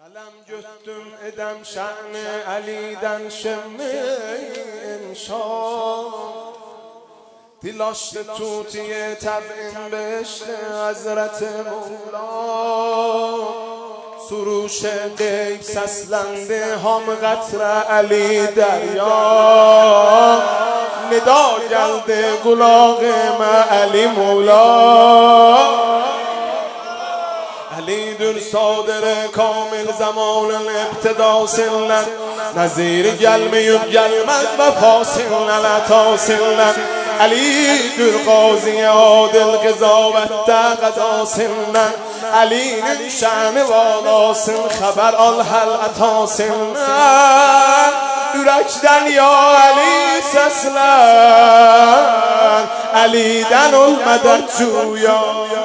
Alem göttüm edem şan-ı Ali'den şemmi inşa Dil açtı tutiye tab'in beşte Hazret Mevla Suruş geyb seslendi ham qatra Ali derya Nida geldi kulağıma Ali Mevla علیدر صادر کامل زمان ابتدا سنن نظیر گلمیون گلمز و فاسنن لطاسنن علیدر قاضی عادل قضاوت قضا سنن علیدر شأن والاسن خبر آلحل عطا سنن یورکدن یا علی سسلن علیدن المدد جویا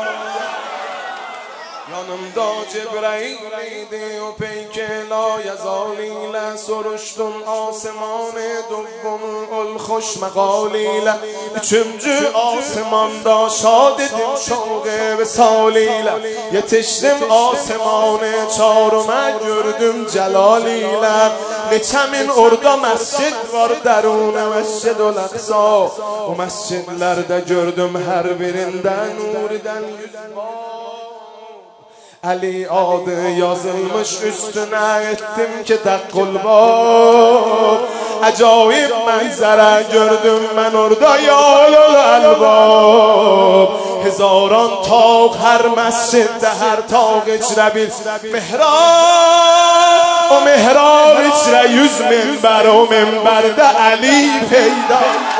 yanımda Cebrail idi o peyke layezaliyle soruştum aseman-ı duvvum hoş meqaliyle üçüncü asemanda şad edim şavqe ve saliyle yetiştim aseman-ı çarıma gördüm celaliyle neçemin orada mescid var derun mescid-ül Aksa o mescidlerde gördüm her birinden nuriden yüz Ali adı yazılmış üstüne ettim ki dekkul bab Acayip manzara gördüm ben orada yalul albab Hezaran tağ her mescidde her tağ içre bir mihrab O mihrab içre 100 minber o minberde Ali peyda